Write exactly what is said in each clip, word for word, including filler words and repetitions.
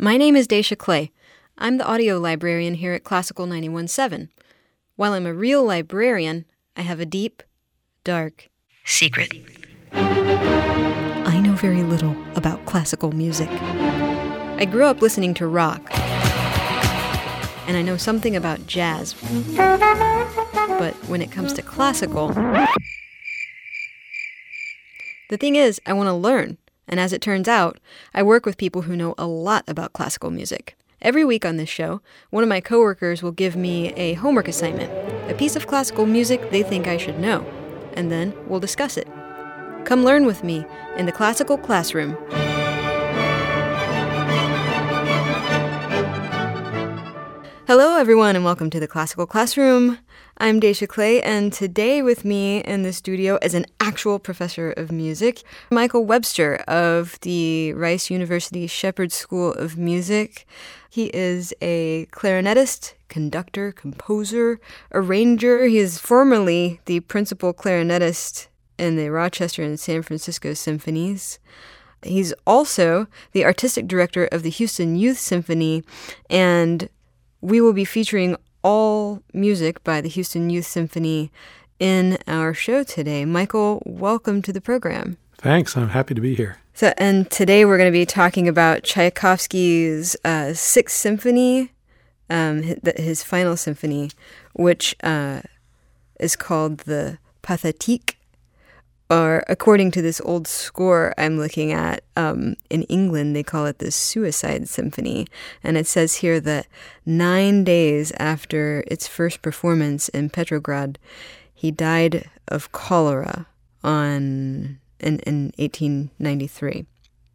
My name is Daisha Clay. I'm the audio librarian here at Classical ninety-one point seven. While I'm a real librarian, I have a deep, dark secret. I know very little about classical music. I grew up listening to rock, and I know something about jazz. But when it comes to classical, the thing is, I want to learn. And as it turns out, I work with people who know a lot about classical music. Every week on this show, one of my coworkers will give me a homework assignment, a piece of classical music they think I should know, and then we'll discuss it. Come learn with me in the Classical Classroom. Hello, everyone, and welcome to the Classical Classroom. I'm Daisha Clay, and today with me in the studio is an actual professor of music, Michael Webster of the Rice University Shepherd School of Music. He is a clarinetist, conductor, composer, arranger. He is formerly the principal clarinetist in the Rochester and San Francisco Symphonies. He's also the artistic director of the Houston Youth Symphony, and we will be featuring all music by the Houston Youth Symphony in our show today. Michael, welcome to the program. Thanks. I'm happy to be here. So, and today we're going to be talking about Tchaikovsky's uh, Sixth Symphony, um, his, his final symphony, which uh, is called the Pathétique. Or, according to this old score I'm looking at, um, in England, they call it the Suicide Symphony. And it says here that nine days after its first performance in Petrograd, he died of cholera on in, in eighteen ninety-three.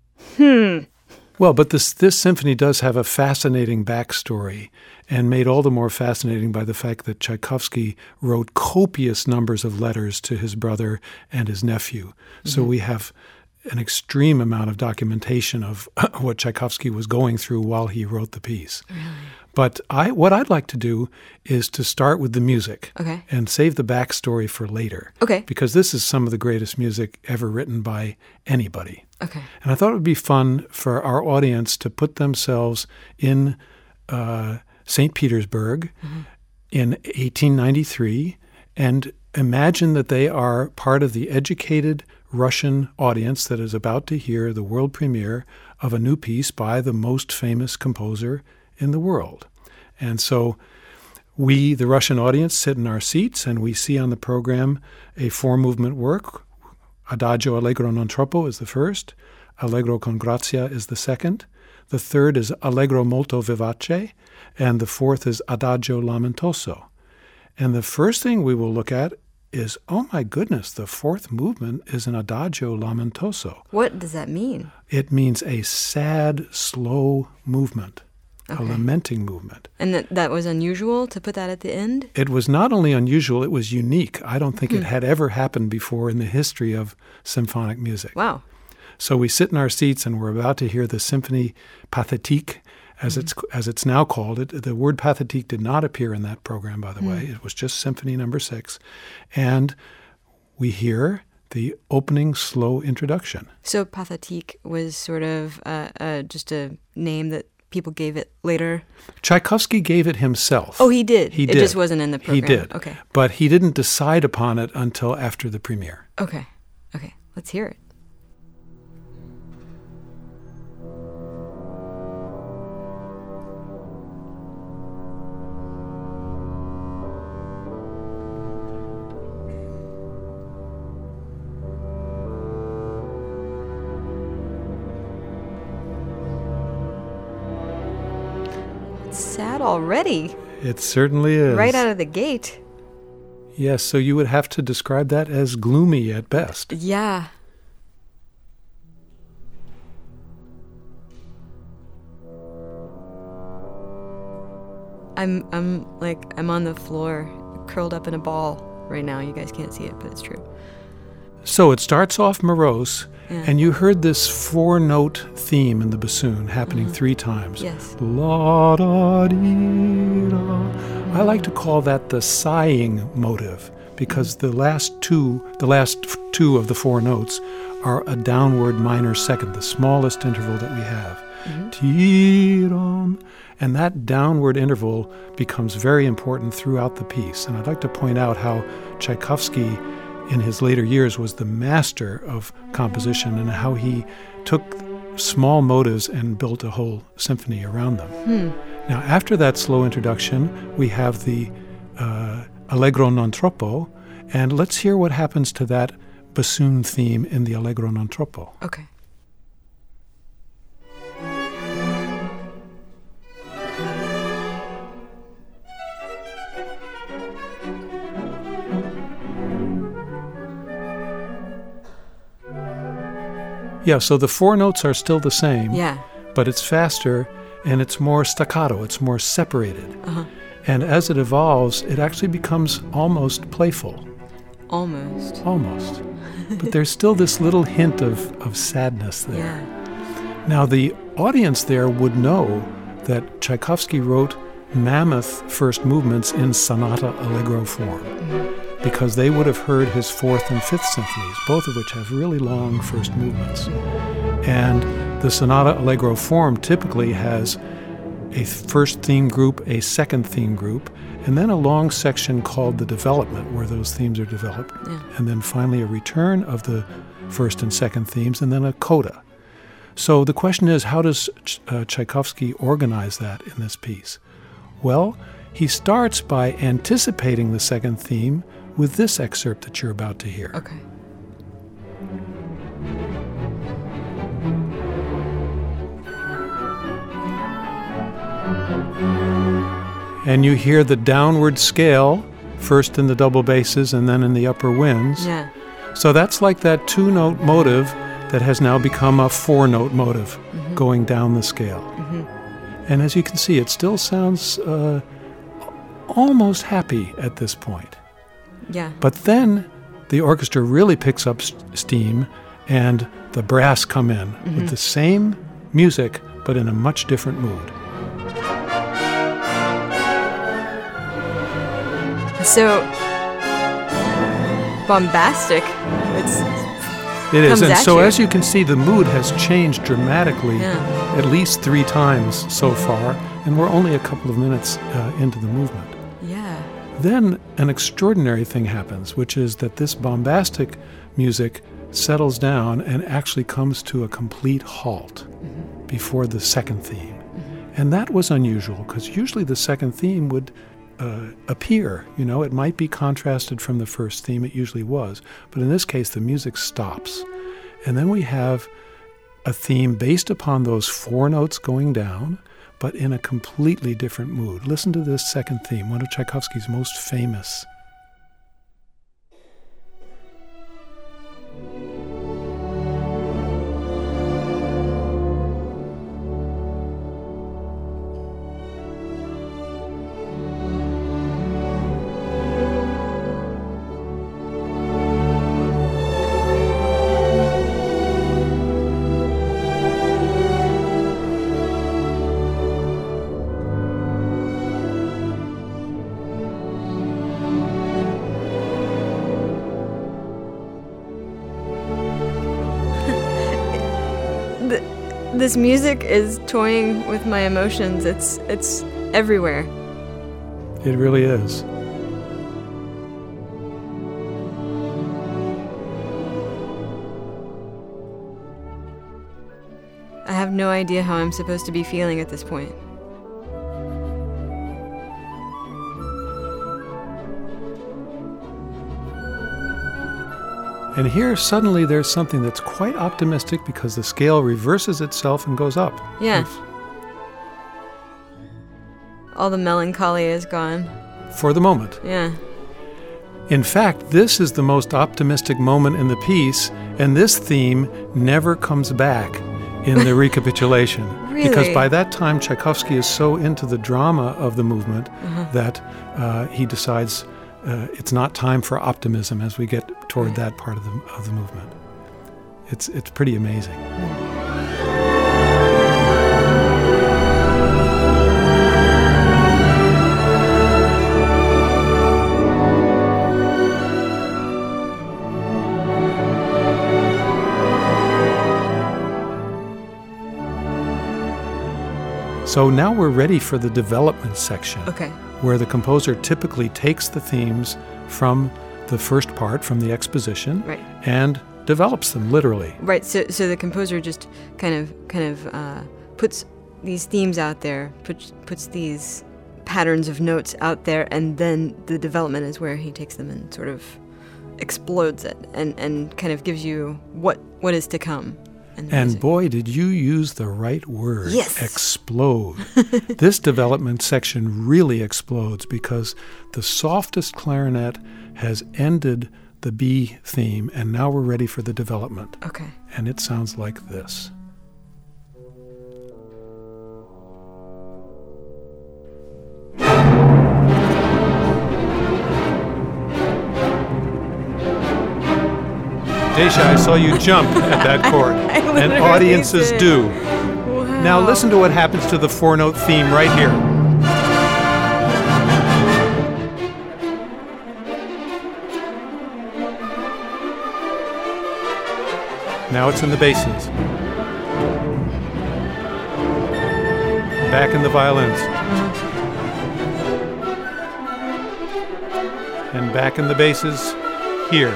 Hmm. Well, but this this symphony does have a fascinating backstory, and made all the more fascinating by the fact that Tchaikovsky wrote copious numbers of letters to his brother and his nephew. Mm-hmm. So we have an extreme amount of documentation of what Tchaikovsky was going through while he wrote the piece. Really? But I, what I'd like to do is to start with the music, okay, and save the backstory for later. Okay. Because this is some of the greatest music ever written by anybody. Okay. And I thought it would be fun for our audience to put themselves in uh, Saint Petersburg mm-hmm. in eighteen ninety-three and imagine that they are part of the educated Russian audience that is about to hear the world premiere of a new piece by the most famous composer in the world. And so we, the Russian audience, sit in our seats and we see on the program a four-movement work. Adagio Allegro non troppo is the first. Allegro con grazia is the second. The third is Allegro molto vivace. And the fourth is Adagio lamentoso. And the first thing we will look at is, oh my goodness, the fourth movement is an Adagio lamentoso. What does that mean? It means a sad, slow movement. Okay. A lamenting movement. And that that was unusual to put that at the end? It was not only unusual, it was unique. I don't think hmm. it had ever happened before in the history of symphonic music. Wow. So we sit in our seats and we're about to hear the Symphony Pathétique, as mm-hmm. it's as it's now called. It, the word pathétique did not appear in that program, by the mm. way. It was just Symphony Number Six. And we hear the opening slow introduction. So Pathétique was sort of uh, uh, just a name that people gave it later? Tchaikovsky gave it himself. Oh, he did? He it did. It just wasn't in the program? He did. Okay. But he didn't decide upon it until after the premiere. Okay. Okay. Let's hear it. Sad already. It certainly is. Right out of the gate. Yes, so you would have to describe that as gloomy at best. Yeah. I'm I'm like I'm on the floor, curled up in a ball right now. You guys can't see it, but it's true. So it starts off morose, yeah. and you heard this four-note theme in the bassoon happening mm-hmm. three times. Yes. La da dee da. I like to call that the sighing motive because the last two, the last two of the four notes are a downward minor second, the smallest interval that we have. Mm-hmm. Ti-ram. And that downward interval becomes very important throughout the piece. And I'd like to point out how Tchaikovsky, in his later years, was the master of composition and how he took small motives and built a whole symphony around them. Hmm. Now, after that slow introduction, we have the uh, Allegro non troppo, and let's hear what happens to that bassoon theme in the Allegro non troppo. Okay. Yeah, so the four notes are still the same, yeah. but it's faster and it's more staccato, it's more separated. Uh-huh. And as it evolves, it actually becomes almost playful. Almost. Almost. But there's still this little hint of, of sadness there. Yeah. Now, the audience there would know that Tchaikovsky wrote mammoth first movements in sonata allegro form. Mm-hmm. Because they would have heard his fourth and fifth symphonies, both of which have really long first movements. And the sonata allegro form typically has a first theme group, a second theme group, and then a long section called the development, where those themes are developed. Yeah. And then finally a return of the first and second themes, and then a coda. So the question is, how does Ch- uh, Tchaikovsky organize that in this piece? Well, he starts by anticipating the second theme with this excerpt that you're about to hear. Okay. And you hear the downward scale, first in the double basses and then in the upper winds. Yeah. So that's like that two-note motive that has now become a four-note motive, mm-hmm. going down the scale. Mm-hmm. And as you can see, it still sounds uh, almost happy at this point. Yeah. But then the orchestra really picks up st- steam and the brass come in mm-hmm. with the same music but in a much different mood. So bombastic. It's It is. And so you. as you can see, the mood has changed dramatically yeah. at least three times so far, and we're only a couple of minutes uh, into the movement. Yeah. Then an extraordinary thing happens, which is that this bombastic music settles down and actually comes to a complete halt mm-hmm. before the second theme. Mm-hmm. And that was unusual, because usually the second theme would uh, appear. You know, it might be contrasted from the first theme, it usually was. But in this case, the music stops. And then we have a theme based upon those four notes going down, but in a completely different mood. Listen to this second theme, one of Tchaikovsky's most famous. This music is toying with my emotions. It's it's everywhere. It really is. I have no idea how I'm supposed to be feeling at this point. And here, suddenly, there's something that's quite optimistic because the scale reverses itself and goes up. Yeah. All the melancholy is gone. For the moment. Yeah. In fact, this is the most optimistic moment in the piece, and this theme never comes back in the recapitulation. Really? Because by that time, Tchaikovsky is so into the drama of the movement uh-huh. that uh, he decides uh, it's not time for optimism as we get toward that part of the of the movement. It's it's pretty amazing. So now we're ready for the development section. Okay. Where the composer typically takes the themes from the first part, from the exposition, right. and develops them literally. Right. So, so the composer just kind of, kind of uh, puts these themes out there, puts puts these patterns of notes out there, and then the development is where he takes them and sort of explodes it, and, and kind of gives you what what is to come. And music. Boy, did you use the right word. Yes. Explode. This development section really explodes because the softest clarinet has ended the B theme, and now we're ready for the development. Okay. And it sounds like this. Daisha, I saw you jump at that chord, and audiences did. do. Wow. Now listen to what happens to the four-note theme right here. Now it's in the basses. Back in the violins. And back in the basses here.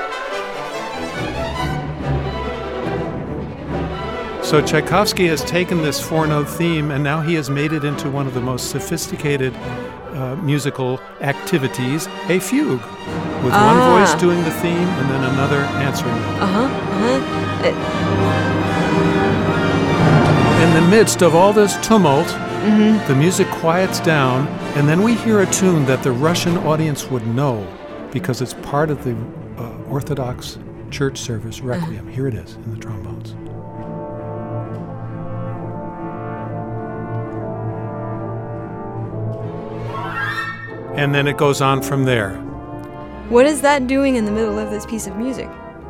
So Tchaikovsky has taken this four-note theme, and now he has made it into one of the most sophisticated uh, musical activities, a fugue, with ah. one voice doing the theme and then another answering it. Uh-huh, uh-huh. It- In the midst of all this tumult, mm-hmm. the music quiets down, and then we hear a tune that the Russian audience would know because it's part of the uh, Orthodox church service requiem. Uh-huh. Here it is in the trombones. And then it goes on from there. What is that doing in the middle of this piece of music?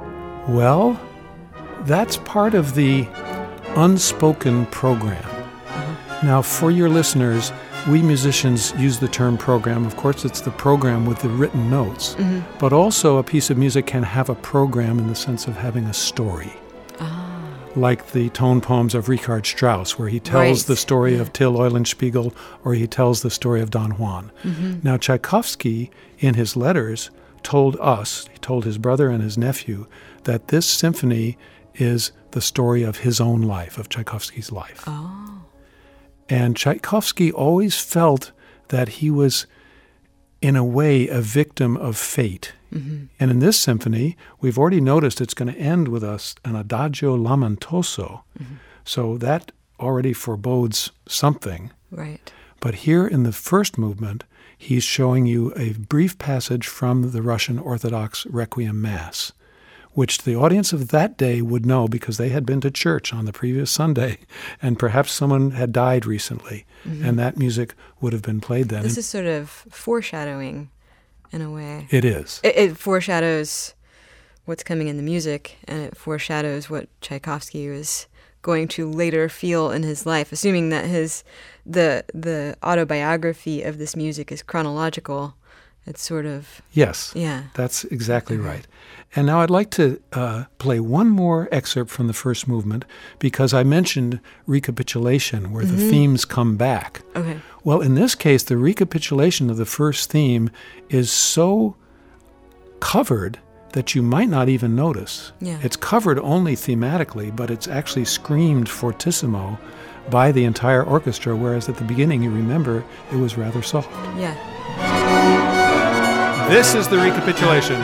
Well, that's part of the unspoken program. Uh-huh. Now, for your listeners, we musicians use the term program. Of course, it's the program with the written notes. Mm-hmm. But also, a piece of music can have a program in the sense of having a story. Like the tone poems of Richard Strauss, where he tells right. the story yeah. of Till Eulenspiegel, or he tells the story of Don Juan. Mm-hmm. Now, Tchaikovsky, in his letters, told us, he told his brother and his nephew, that this symphony is the story of his own life, of Tchaikovsky's life. Oh. And Tchaikovsky always felt that he was, in a way, a victim of fate. Mm-hmm. And in this symphony, we've already noticed it's going to end with us an adagio lamentoso. Mm-hmm. So that already forebodes something. Right. But here in the first movement, he's showing you a brief passage from the Russian Orthodox Requiem Mass, which the audience of that day would know because they had been to church on the previous Sunday, and perhaps someone had died recently, mm-hmm. and that music would have been played then. This is sort of foreshadowing. In a way. It is. It, it foreshadows what's coming in the music, and it foreshadows what Tchaikovsky was going to later feel in his life, assuming that his the the autobiography of this music is chronological. It's sort of... Yes. Yeah. That's exactly okay. right. And now I'd like to uh, play one more excerpt from the first movement because I mentioned recapitulation, where mm-hmm. the themes come back. Okay. Well, in this case, the recapitulation of the first theme is so covered that you might not even notice. Yeah. It's covered only thematically, but it's actually screamed fortissimo by the entire orchestra, whereas at the beginning, you remember, it was rather soft. Yeah. This is the recapitulation.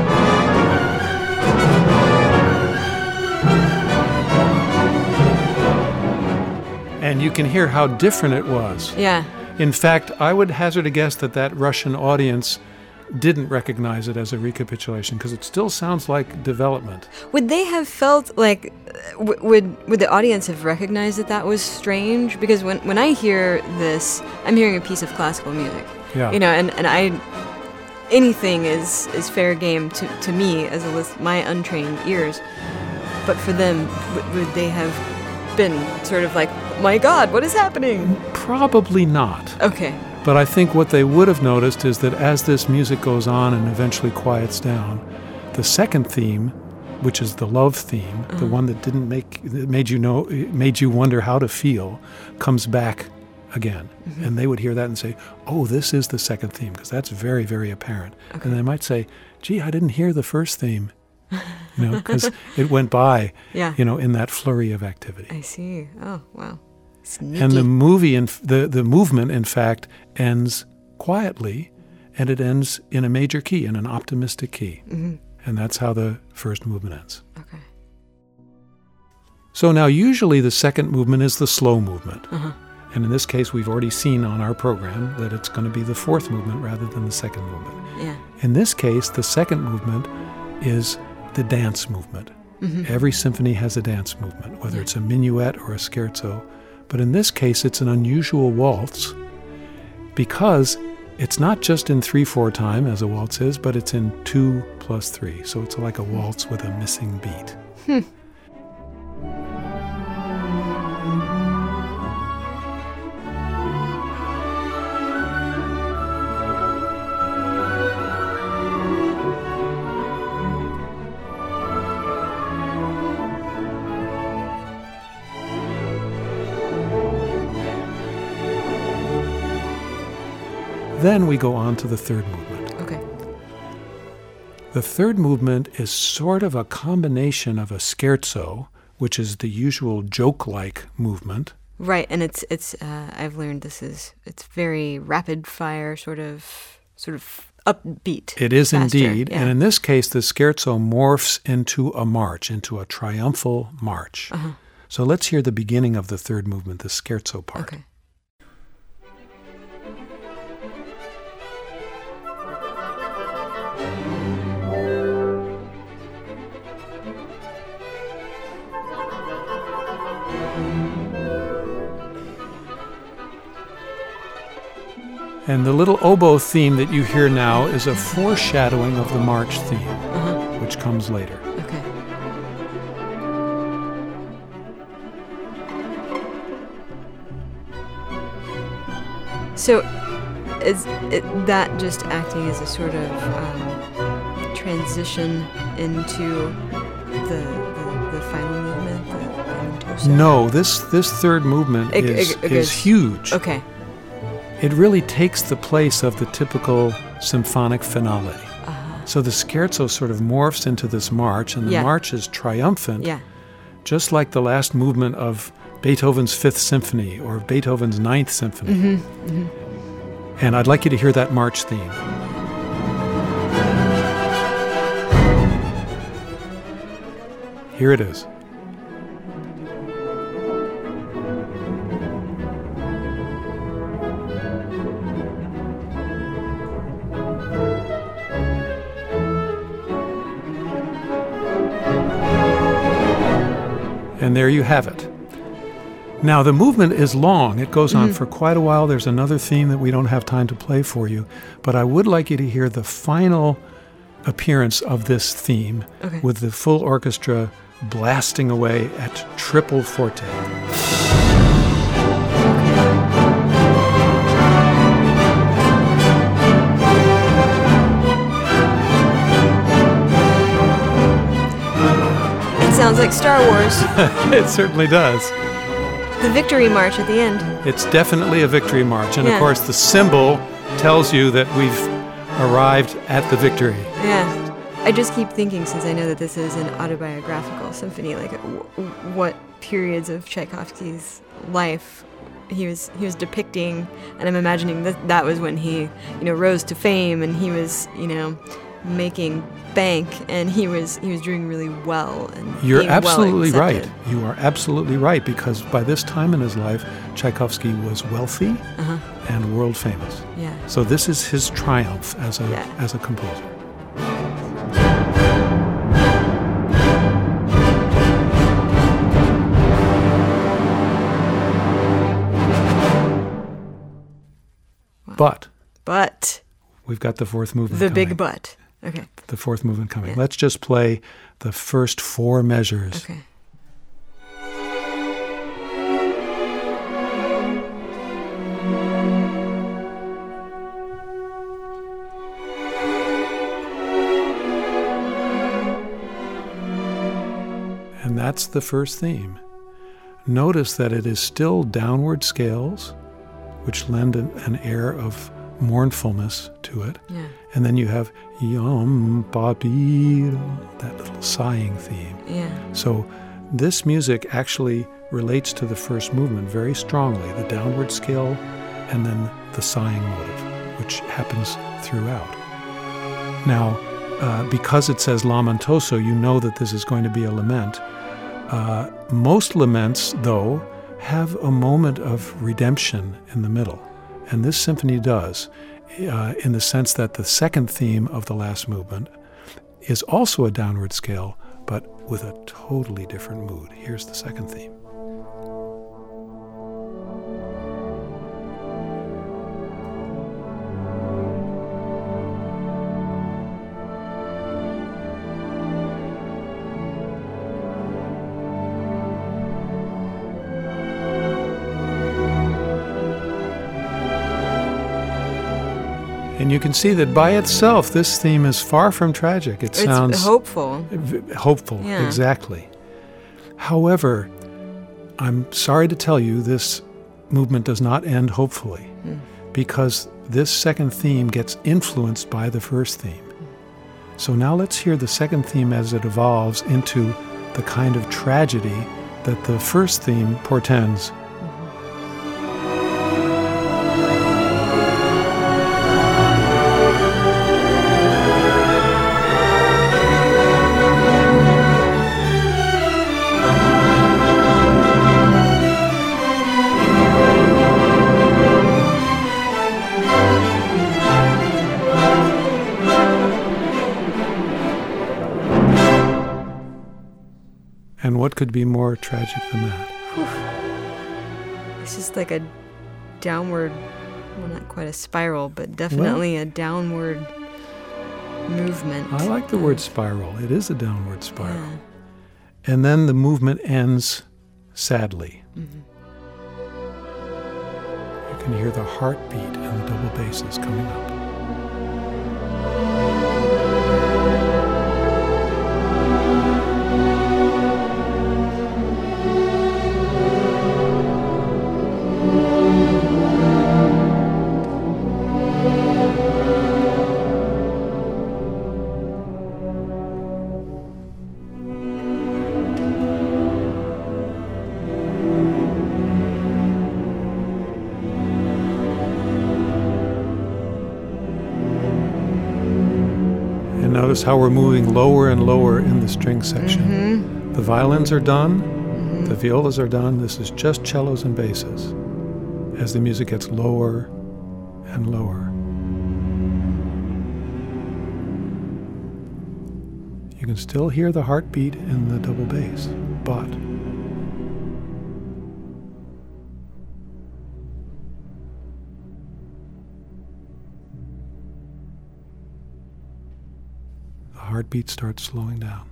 And you can hear how different it was. Yeah. In fact, I would hazard a guess that that Russian audience didn't recognize it as a recapitulation because it still sounds like development. Would they have felt like, w- would would the audience have recognized that that was strange? Because when, when I hear this, I'm hearing a piece of classical music. Yeah. You know, and, and I, anything is, is fair game to, to me as a list, my untrained ears. But for them, w- would they have been sort of like, my God, what is happening? Probably not. Okay. But I think what they would have noticed is that as this music goes on and eventually quiets down, the second theme, which is the love theme, uh-huh. the one that didn't make that made you know made you wonder how to feel, comes back again. Mm-hmm. And they would hear that and say, oh, this is the second theme, because that's very, very apparent. Okay. And they might say, gee, I didn't hear the first theme, you know, because it went by, yeah. you know, in that flurry of activity. I see. Oh, wow. Sneaky. And the movie, in, the, the movement, in fact, ends quietly, and it ends in a major key, in an optimistic key. Mm-hmm. And that's how the first movement ends. Okay. So now usually the second movement is the slow movement. Uh-huh. And in this case, we've already seen on our program that it's going to be the fourth movement rather than the second movement. Yeah. In this case, the second movement is the dance movement. Mm-hmm. Every symphony has a dance movement, whether yeah. it's a minuet or a scherzo. But in this case, it's an unusual waltz because it's not just in three four time, as a waltz is, but it's in two plus three. So it's like a waltz with a missing beat. Hmm. Then we go on to the third movement. Okay. The third movement is sort of a combination of a scherzo, which is the usual joke-like movement. Right, and it's it's. Uh, I've learned this is it's very rapid fire, sort of sort of upbeat. It is faster. indeed, yeah. and in this case, the scherzo morphs into a march, into a triumphal march. Uh-huh. So let's hear the beginning of the third movement, the scherzo part. Okay. And the little oboe theme that you hear now is a foreshadowing of the march theme, uh-huh. which comes later. Okay. So is it, that just acting as a sort of um, transition into the, the, the final movement, the Lamentoso? No, this, this third movement it, is, it, it is huge. Okay. It really takes the place of the typical symphonic finale. Uh-huh. So the scherzo sort of morphs into this march, and the yeah. march is triumphant, yeah. just like the last movement of Beethoven's Fifth Symphony or Beethoven's Ninth Symphony. Mm-hmm. Mm-hmm. And I'd like you to hear that march theme. Here it is. And there you have it. Now, the movement is long. It goes on mm-hmm. for quite a while. There's another theme that we don't have time to play for you. But I would like you to hear the final appearance of this theme okay. with the full orchestra blasting away at triple forte. Sounds like Star Wars. It certainly does. The victory march at the end. It's definitely a victory march. And yeah. of course, the symbol tells you that we've arrived at the victory. Yeah. I just keep thinking, since I know that this is an autobiographical symphony, like w- what periods of Tchaikovsky's life he was he was depicting, and I'm imagining that that was when he, you know, rose to fame, and he was, you know, making bank, and he was he was doing really well. And you're being absolutely well right. You are absolutely right, because by this time in his life, Tchaikovsky was wealthy uh-huh. and world famous. Yeah. So this is his triumph as a yeah. as a composer. Wow. But but we've got the fourth movement. The coming. big but. Okay. The fourth movement coming. Yeah. Let's just play the first four measures. Okay. And that's the first theme. Notice that it is still downward scales, which lend an, an air of mournfulness to it. Yeah. And then you have Yom Babir, that little sighing theme. Yeah. So this music actually relates to the first movement very strongly, the downward scale and then the sighing motive, which happens throughout. Now, uh, because it says lamentoso, you know that this is going to be a lament. Uh, most laments, though, have a moment of redemption in the middle. And this symphony does, uh, in the sense that the second theme of the last movement is also a downward scale, but with a totally different mood. Here's the second theme. And you can see that by itself, this theme is far from tragic. It sounds it's hopeful. V- hopeful, yeah. Exactly. However, I'm sorry to tell you, this movement does not end hopefully, mm. because this second theme gets influenced by the first theme. Mm. So now let's hear the second theme as it evolves into the kind of tragedy that the first theme portends. And what could be more tragic than that? Whew. It's just like a downward, well, not quite a spiral, but definitely well, a downward movement. I like the word spiral. It is a downward spiral. Yeah. And then the movement ends sadly. Mm-hmm. You can hear the heartbeat and the double basses coming up. Notice how we're moving lower and lower in the string section. Mm-hmm. The violins are done, mm-hmm. the violas are done. This is just cellos and basses as the music gets lower and lower. You can still hear the heartbeat in the double bass, but heartbeat starts slowing down.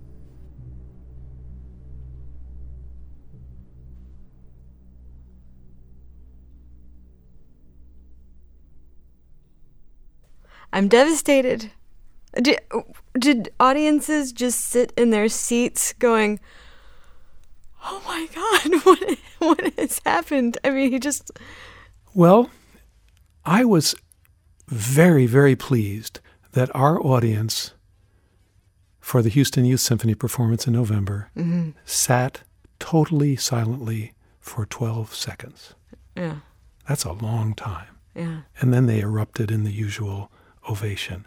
I'm devastated. Did, did audiences just sit in their seats going, oh my God, what, what has happened? I mean, he just... Well, I was very, very pleased that our audience for the Houston Youth Symphony performance in November mm-hmm. sat totally silently for twelve seconds. Yeah. That's a long time. Yeah. And then they erupted in the usual ovation.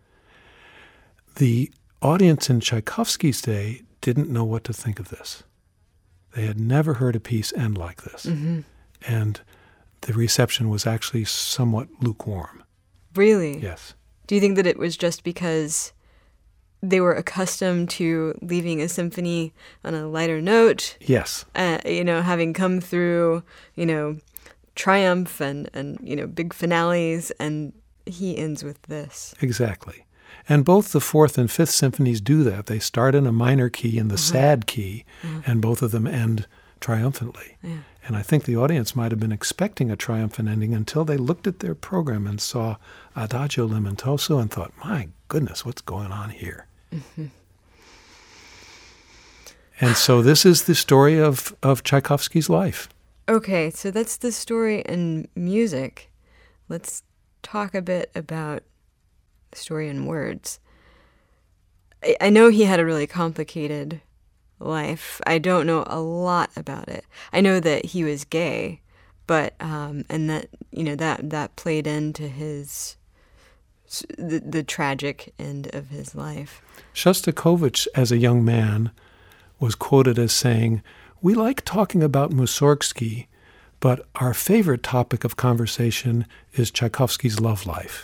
The audience in Tchaikovsky's day didn't know what to think of this. They had never heard a piece end like this. Mm-hmm. And the reception was actually somewhat lukewarm. Really? Yes. Do you think that it was just because they were accustomed to leaving a symphony on a lighter note? Yes. Uh, you know, having come through, you know, triumph and, and, you know, big finales, and he ends with this. Exactly. And both the fourth and fifth symphonies do that. They start in a minor key, in the uh-huh. sad key, uh-huh. and both of them end triumphantly. Yeah. And I think the audience might have been expecting a triumphant ending until they looked at their program and saw Adagio Lamentoso and thought, my goodness, what's going on here? Mm-hmm. And so this is the story of, of Tchaikovsky's life. Okay, so that's the story in music. Let's talk a bit about the story in words. I, I know he had a really complicated life. I don't know a lot about it. I know that he was gay, but um, and that you know that that played into his the, the tragic end of his life. Shostakovich, as a young man, was quoted as saying, "We like talking about Mussorgsky, but our favorite topic of conversation is Tchaikovsky's love life."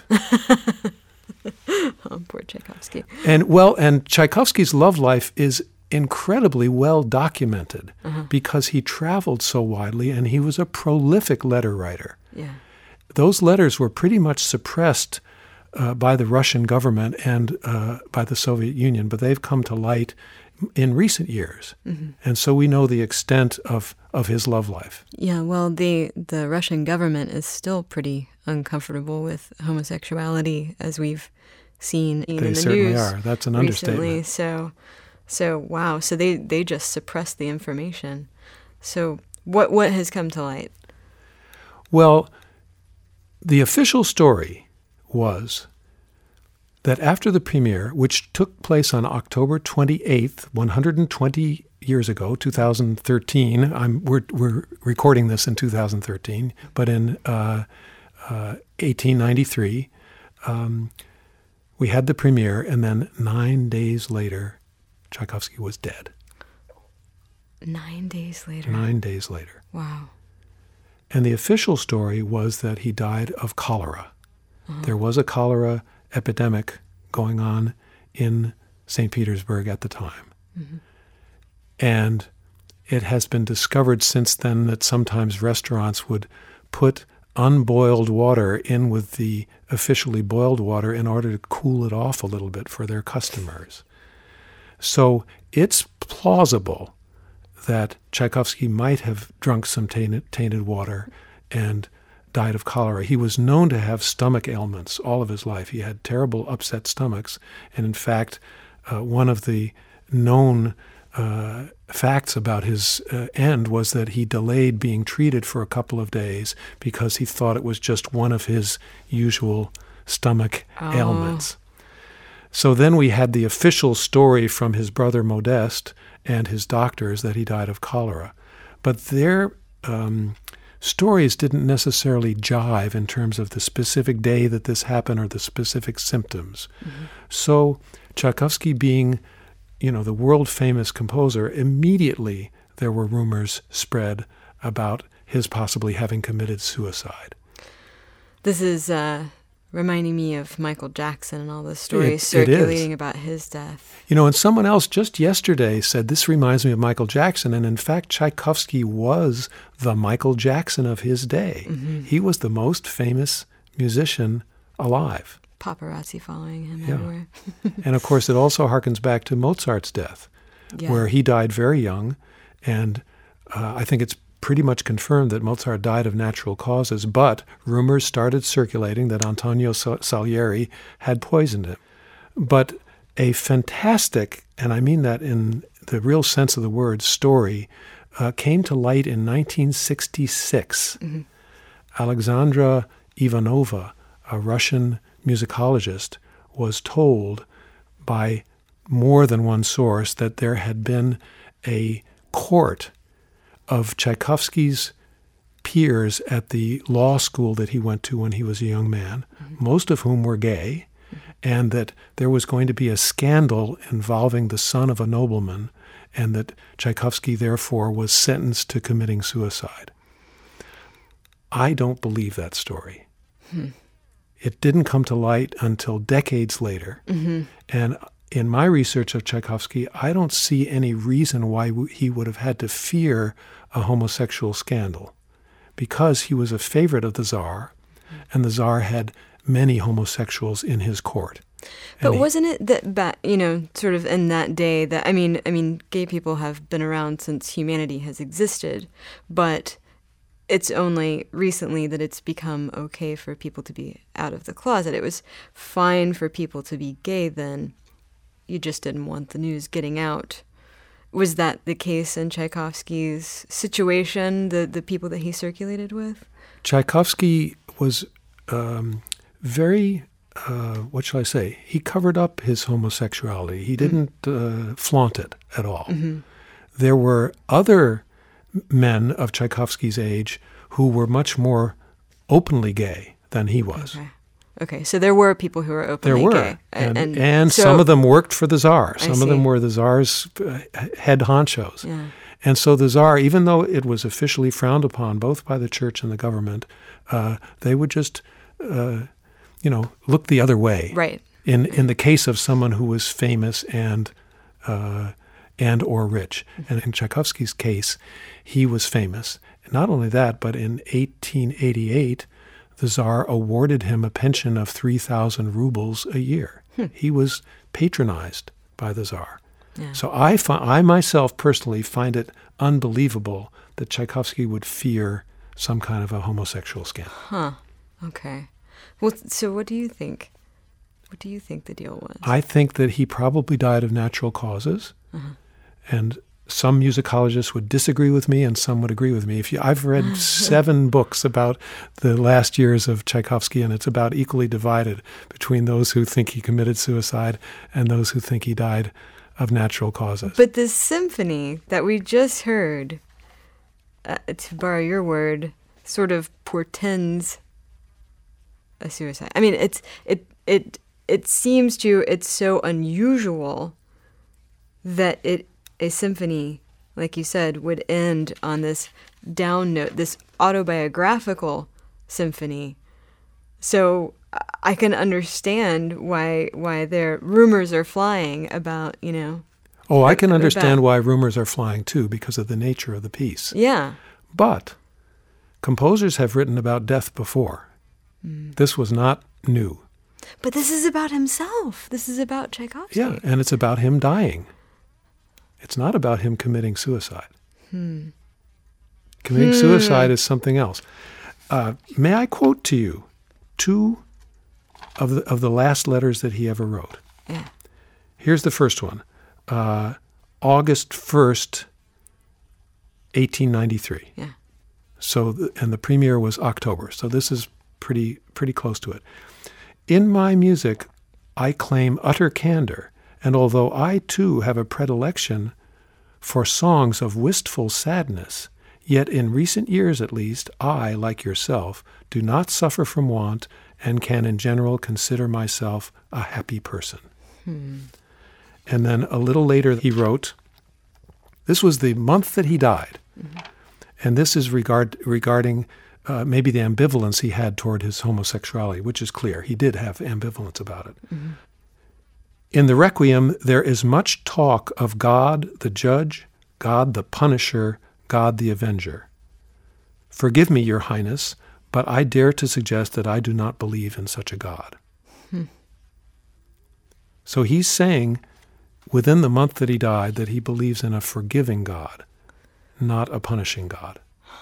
Oh, poor Tchaikovsky. And well, and Tchaikovsky's love life is incredibly well documented uh-huh. because he traveled so widely and he was a prolific letter writer. Yeah. Those letters were pretty much suppressed uh, by the Russian government and uh, by the Soviet Union, but they've come to light in recent years. Mm-hmm. And so we know the extent of, of his love life. Yeah, well, the, the Russian government is still pretty uncomfortable with homosexuality, as we've seen in they the certainly news are. That's an recently. understatement. So, so wow. So they, they just suppressed the information. So what what has come to light? Well, the official story was that after the premiere, which took place on October twenty-eighth, one hundred twenty years ago, two thousand thirteen, I'm, we're, we're recording this in two thousand thirteen, but in uh, uh, eighteen ninety-three, um, we had the premiere, and then nine days later, Tchaikovsky was dead. Nine days later? Nine days later. Wow. And the official story was that he died of cholera. Uh-huh. There was a cholera epidemic going on in Saint Petersburg at the time. Mm-hmm. And it has been discovered since then that sometimes restaurants would put unboiled water in with the officially boiled water in order to cool it off a little bit for their customers. So it's plausible that Tchaikovsky might have drunk some tainted, tainted water and died of cholera. He was known to have stomach ailments all of his life. He had terrible upset stomachs. And in fact, uh, one of the known uh, facts about his uh, end was that he delayed being treated for a couple of days because he thought it was just one of his usual stomach oh. ailments. So then we had the official story from his brother Modest and his doctors that he died of cholera. But their um, stories didn't necessarily jive in terms of the specific day that this happened or the specific symptoms. Mm-hmm. So Tchaikovsky being, you know, the world-famous composer, immediately there were rumors spread about his possibly having committed suicide. This is uh, reminding me of Michael Jackson and all the stories it, circulating it about his death. You know, and someone else just yesterday said, this reminds me of Michael Jackson. And in fact, Tchaikovsky was the Michael Jackson of his day. Mm-hmm. He was the most famous musician alive. Paparazzi following him yeah. everywhere. And of course, it also harkens back to Mozart's death, yeah. where he died very young. And uh, I think it's pretty much confirmed that Mozart died of natural causes, but rumors started circulating that Antonio Salieri had poisoned him. But a fantastic, and I mean that in the real sense of the word, story uh, came to light in nineteen sixty-six. Mm-hmm. Alexandra Ivanova, a Russian musicologist, was told by more than one source that there had been a court of Tchaikovsky's peers at the law school that he went to when he was a young man, mm-hmm. most of whom were gay, mm-hmm. and that there was going to be a scandal involving the son of a nobleman, and that Tchaikovsky therefore was sentenced to committing suicide. I don't believe that story. Hmm. It didn't come to light until decades later, mm-hmm. and in my research of Tchaikovsky, I don't see any reason why he would have had to fear a homosexual scandal, because he was a favorite of the Tsar, and the Tsar had many homosexuals in his court. But he, wasn't it that, back, you know, sort of in that day that, I mean, I mean, gay people have been around since humanity has existed, but it's only recently that it's become okay for people to be out of the closet. It was fine for people to be gay then. You just didn't want the news getting out. Was that the case in Tchaikovsky's situation, the, the people that he circulated with? Tchaikovsky was um, very, uh, what shall I say, he covered up his homosexuality. He didn't mm. uh, flaunt it at all. Mm-hmm. There were other men of Tchaikovsky's age who were much more openly gay than he was. Okay. Okay, so there were people who were openly there were. gay. And, and, and so, some of them worked for the Tsar. Some of them were the Tsar's head honchos. Yeah. And so the Tsar, even though it was officially frowned upon both by the church and the government, uh, they would just, uh, you know, look the other way. Right. In in the case of someone who was famous and uh, and or rich. Mm-hmm. And in Tchaikovsky's case, he was famous. Not only that, but in eighteen eighty-eight, the Tsar awarded him a pension of three thousand rubles a year. Hmm. He was patronized by the Tsar. Yeah. So I, fi- I myself personally find it unbelievable that Tchaikovsky would fear some kind of a homosexual scandal. Huh. Okay. Well, so what do you think? What do you think the deal was? I think that he probably died of natural causes. Uh-huh. And some musicologists would disagree with me, and some would agree with me. If you, I've read seven books about the last years of Tchaikovsky, and it's about equally divided between those who think he committed suicide and those who think he died of natural causes. But this symphony that we just heard, uh, to borrow your word, sort of portends a suicide. I mean, it's it it it seems to it's so unusual that it. A symphony, like you said, would end on this down note, this autobiographical symphony. So I can understand why why there rumors are flying about, you know. Oh, I can understand why rumors are flying too, because of the nature of the piece. Yeah. But composers have written about death before. Mm. This was not new. But this is about himself. This is about Tchaikovsky. Yeah, and it's about him dying. It's not about him committing suicide. Hmm. Committing hmm. suicide is something else. Uh, may I quote to you two of the of the last letters that he ever wrote? Yeah. Here's the first one. Uh, August first, eighteen ninety-three. Yeah. So, the, and the premiere was October. So this is pretty pretty close to it. In my music, I claim utter candor. And although I, too, have a predilection for songs of wistful sadness, yet in recent years at least, I, like yourself, do not suffer from want and can in general consider myself a happy person. Hmm. And then a little later he wrote, this was the month that he died, mm-hmm. and this is regard regarding uh, maybe the ambivalence he had toward his homosexuality, which is clear. He did have ambivalence about it. Mm-hmm. In the Requiem, there is much talk of God the judge, God the punisher, God the avenger. Forgive me, Your Highness, but I dare to suggest that I do not believe in such a God. Hmm. So he's saying, within the month that he died, that he believes in a forgiving God, not a punishing God.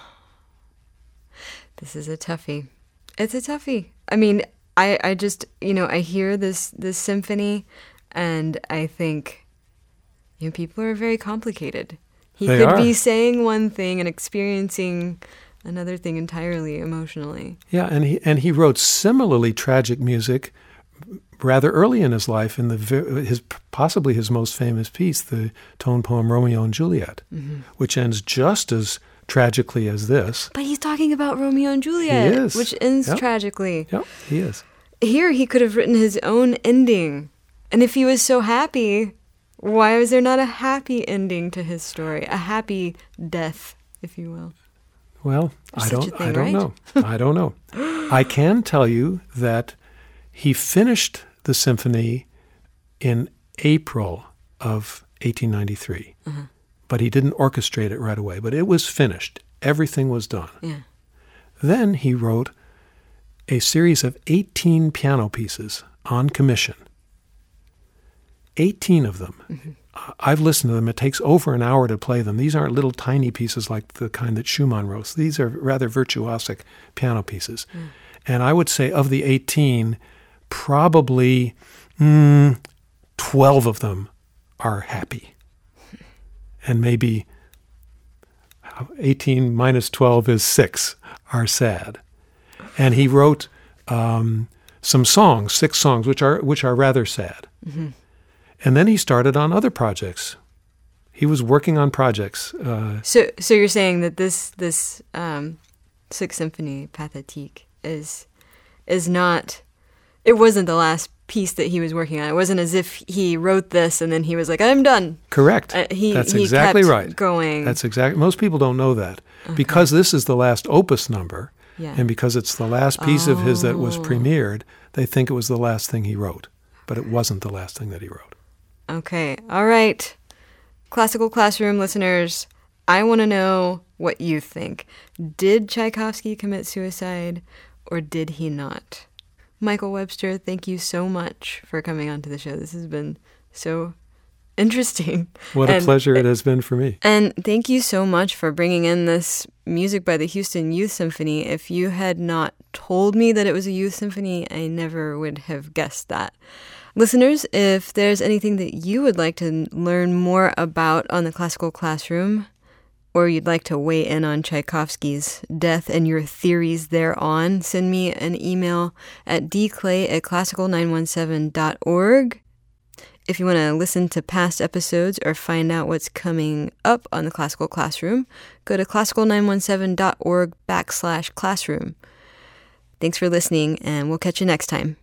This is a toughie. It's a toughie. I mean, I, I just, you know, I hear this this symphony, and I think, you know, people are very complicated. He they could are. be saying one thing and experiencing another thing entirely emotionally. Yeah, and he and he wrote similarly tragic music rather early in his life, in the his possibly his most famous piece, the tone poem Romeo and Juliet, mm-hmm. which ends just as tragically as this. But he's talking about Romeo and Juliet, he is. which ends yep. tragically. Yep, he is. Here he could have written his own ending. And if he was so happy, why was there not a happy ending to his story? A happy death, if you will. Well, There's I don't thing, I don't right? know. I don't know. I can tell you that he finished the symphony in April of eighteen ninety-three. Uh-huh. But he didn't orchestrate it right away. But it was finished. Everything was done. Yeah. Then he wrote a series of eighteen piano pieces on commission. eighteen of them. Mm-hmm. I've listened to them. It takes over an hour to play them. These aren't little tiny pieces like the kind that Schumann wrote. These are rather virtuosic piano pieces. Mm. And I would say of the eighteen, probably mm, twelve of them are happy. and maybe eighteen minus twelve is six, are sad. And he wrote um, some songs, six songs, which are which are rather sad. Mm-hmm. And then he started on other projects. He was working on projects. Uh, so, so you're saying that this this um, Sixth Symphony Pathétique is is not. It wasn't the last piece that he was working on. It wasn't as if he wrote this and then he was like, "I'm done." Correct. Uh, he, That's he exactly kept right. Going. That's exactly. Most people don't know that okay. because this is the last opus number, yeah. and because it's the last piece oh. of his that was premiered, they think it was the last thing he wrote, but it wasn't the last thing that he wrote. Okay. All right. Classical Classroom listeners, I want to know what you think. Did Tchaikovsky commit suicide or did he not? Michael Webster, thank you so much for coming onto the show. This has been so interesting. What a and, pleasure it has been for me. And thank you so much for bringing in this music by the Houston Youth Symphony. If you had not told me that it was a youth symphony, I never would have guessed that. Listeners, if there's anything that you would like to learn more about on the Classical Classroom, or you'd like to weigh in on Tchaikovsky's death and your theories thereon, send me an email at d clay at classical nine one seven dot org. If you want to listen to past episodes or find out what's coming up on the Classical Classroom, go to classical nine one seven dot org backslash classroom. Thanks for listening, and we'll catch you next time.